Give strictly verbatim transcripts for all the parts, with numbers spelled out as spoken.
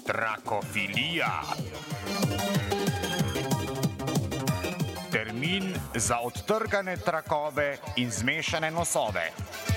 Trakofilija. Termin za odtrgane trakove in zmešane nosove.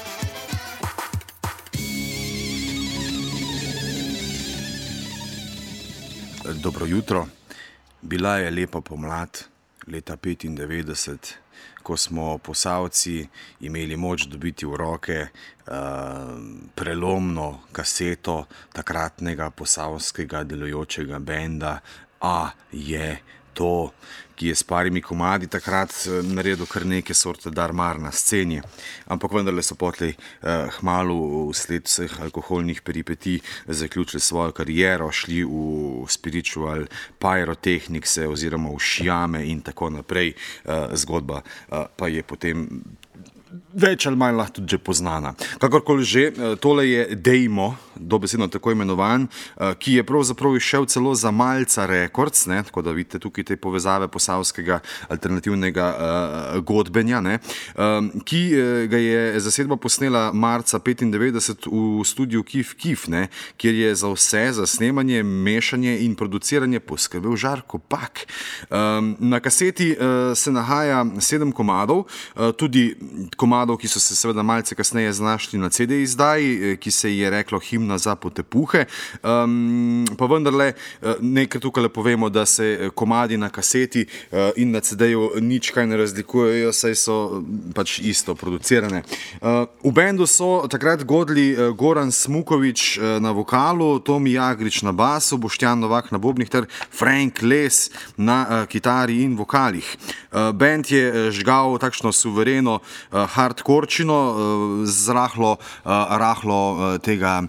Dobro jutro. Bila je lepa pomlad, leta petindevetdeset, ko smo Posavci imeli moč dobiti v roke uh, prelomno kaseto takratnega posavskega delujočega benda A je to, ki je s parimi komadi takrat naredil kar neke sorte darmar na sceni. Ampak vendarle so potlej eh, hmalu vsled vseh alkoholnih peripetij zaključili svojo kariero, šli v spiritual pyrotehnikse oziroma v šjame in tako naprej. Eh, zgodba eh, pa je potem več ali manj lahko tudi že poznana. Kakorkoli že, tole je Dejmo, dobesedno tako imenovan, ki je pravzaprav išel celo za Malca Records, ne, tako da vidite tukaj te povezave posavskega alternativnega uh, godbenja, ne, um, ki ga je zasedba posnela marca petindevetdeset v studiu Kif Kif, ne, kjer je za vse, za snemanje, mešanje in produciranje poskrbel Žarko Pak. Um, na kaseti uh, se nahaja sedem komadov, uh, tudi komadov, ki so se seveda malce kasneje znašli na ce de izdaji, ki se je reklo Himna za potepuhe. Um, pa vendarle, nekaj tukaj le povemo, da se komadi na kaseti uh, in na ce deju nič kaj ne razlikujejo, saj so pač isto producirane. Uh, v bendu so takrat godili uh, Goran Smukovič uh, na vokalu, Tomi Jagrič na basu, Boštjan Novak na bobnih ter Frank Les na uh, kitari in vokalih. Uh, bend je žgal takšno suvereno uh, hardkorčino z rahlo, rahlo tega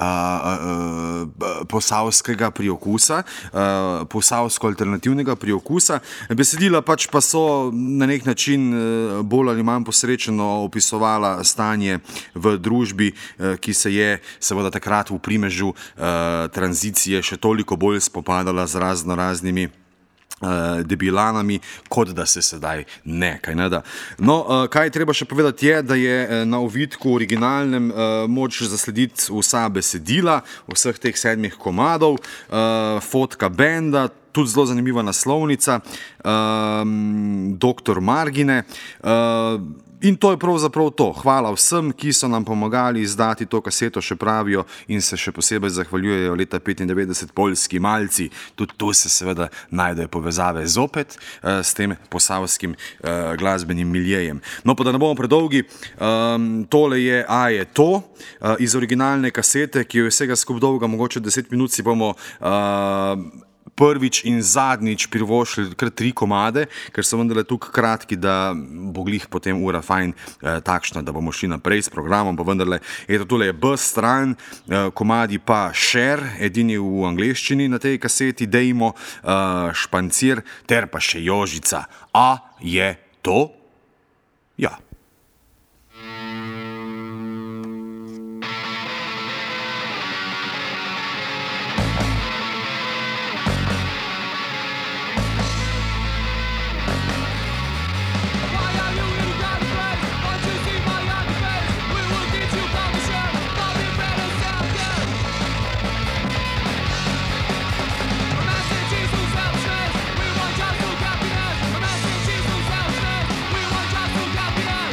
posavskega priokusa, posavsko alternativnega priokusa. Besedila pač pa so na nek način bolj ali manj posrečeno opisovala stanje v družbi, ki se je seveda takrat v primežu tranzicije še toliko bolj spopadala z razno raznimi debilanami, kot da se sedaj ne, kaj ne da. No, kaj treba še povedati je, da je na ovitku originalnem moč zaslediti vsa besedila, vseh teh sedmih komadov, fotka benda, tudi zelo zanimiva naslovnica, doktor Margine, in to je pravzaprav to. Hvala vsem, ki so nam pomagali izdati to kaseto, še pravijo, in se še posebej zahvaljujejo leta petindevetdeset poljski malci. Tudi tu se seveda najdejo povezave zopet uh, s tem posavskim uh, glasbenim miljejem. No, pa da ne bomo predolgi, um, tole je A je to, uh, iz originalne kasete, ki je vsega skup dolga, mogoče deset minut, si bomo uh, prvič in zadnjič privoščili kar tri komade, ker so vendarle tukaj kratki, da bo glih potem ura fajn eh, takšna, da bomo šli naprej s programom, pa vendarle, eto, tole je B stran, eh, komadi pa Share, edini v angleščini na tej kaseti, Dejmo, eh, Špancir, ter pa še Jožica. A je to? Ja. We want just to happiness.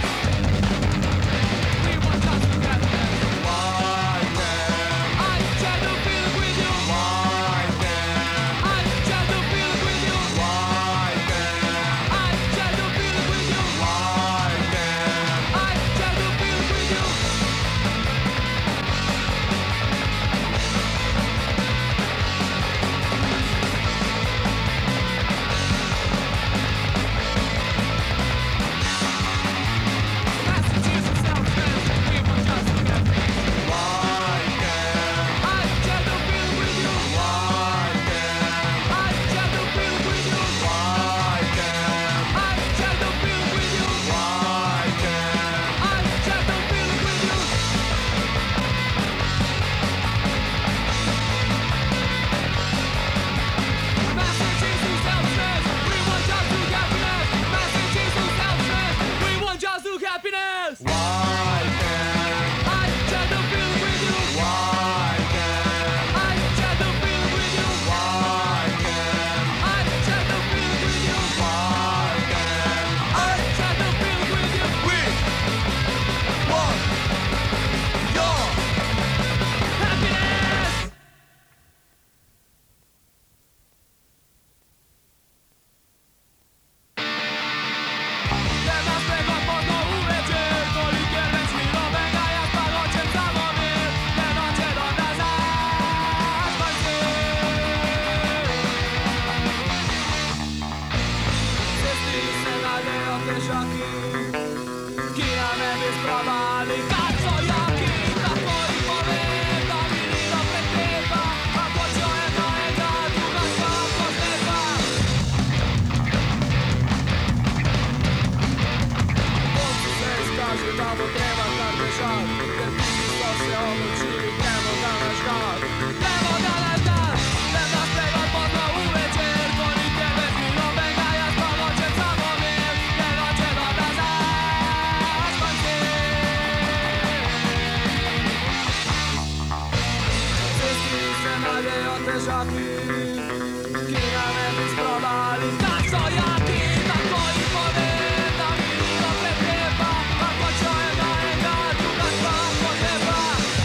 nadejo težaki, ki nam ne bi sprodali. Tak so jaki, tako jih povem, da mi to pretepa, kako čujem na enega, druga pa potreba.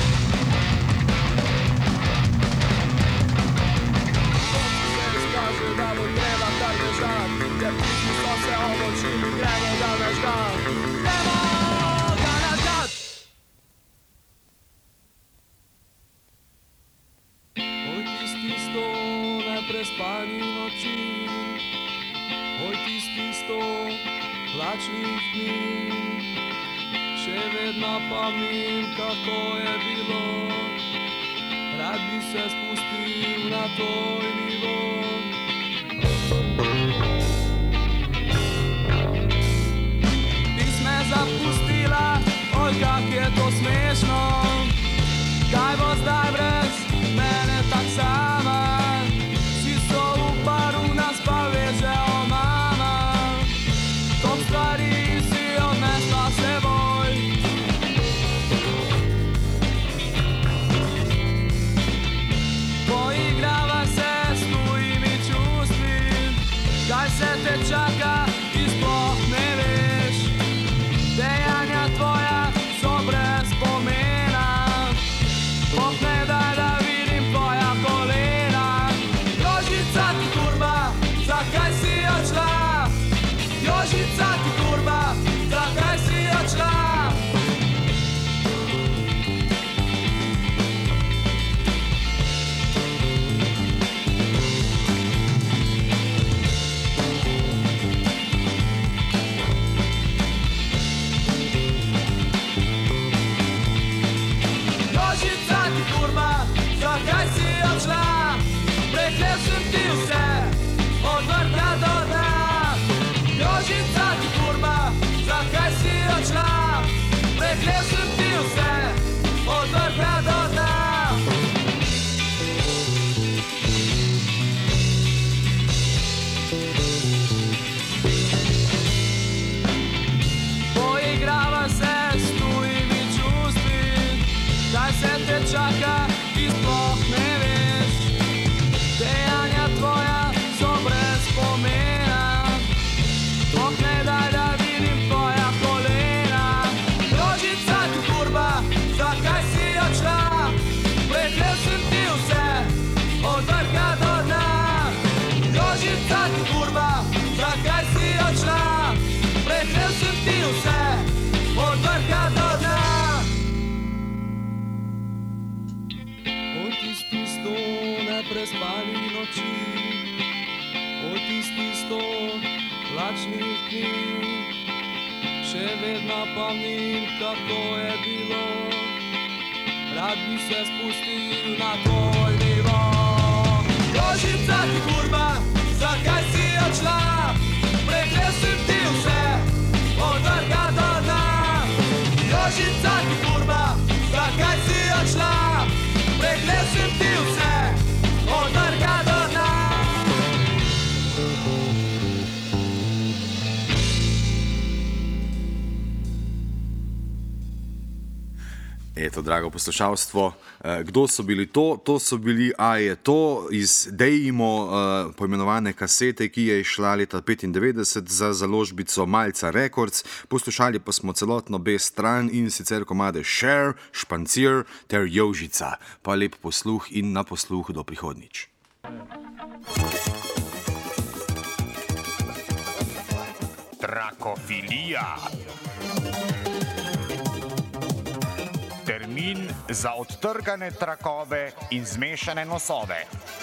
Se izkaže, da bo treba kar bežat, ker tisti so se odločili, gremo ga nažgat. Gremo ga nažgat. Oj, tisti sto neprespani noči, oj, tisti sto plačnih dni, še vedno pomnim, kako je bilo, rad bi se spustil na tvoj nivo. Ti si me zapustila, oj, kak je to smešno, kaj bo zdaj brez mene tak sama, si so v paru, nas pa veže o mama, top stvari si odnesla s seboj. Poigrava se s tujimi čustvi, kaj se te čaka, ti sploh ne veš, dejanja tvoja so brez pomena. Bog ne daj, da vidim tvoja kolena. Jožica ti kurba, zakaj si odšla? Jožica ti kurba, zakaj si odšla? Jožica ti kurba, zakaj si odšla? Preklel sem ti vse, od vrha do dna. Jožica ti kurba, zakaj si odšla? Preklel sem ti vse, od vrha do dna. Poigrava se s tujimi čustvi, kaj se te čaka, ti sploh ne veš, dejanja tvoja so brez pomena. Bog ne daj, da vidim tvoja kolena. Jožica ti kurba, zakaj si odšla? Preklel sem ti vse, od vrha do dna. Jožica ti kurba, zakaj si odšla? Preklel sem ti vse, od vrha do dna. Oj, tisti sto neprespani noči, oj, tisti sto plačnih dni, še vedno pomnim, kako je bilo, rad bi se spustil na tvoj nivo. Jožica ti kurba, zakaj si odšla? Preklel sem ti vse, od vrha do dna. Jožica ti kurba, zakaj si odšla? Preklel sem ti vse, od vrha do dna. Eto, drago poslušalstvo, eh, kdo so bili to? To so bili, a je to iz Dejimo eh, poimenovane kasete, ki je išla leta petindevetdeset za založbico Malca Records. Poslušali pa smo celotno B stran in sicer komade Share, Špancir ter Jožica. Pa lep posluh in na posluh do prihodnjič. Trakofilija. Termin za odtrgane trakove in zmešane nosove.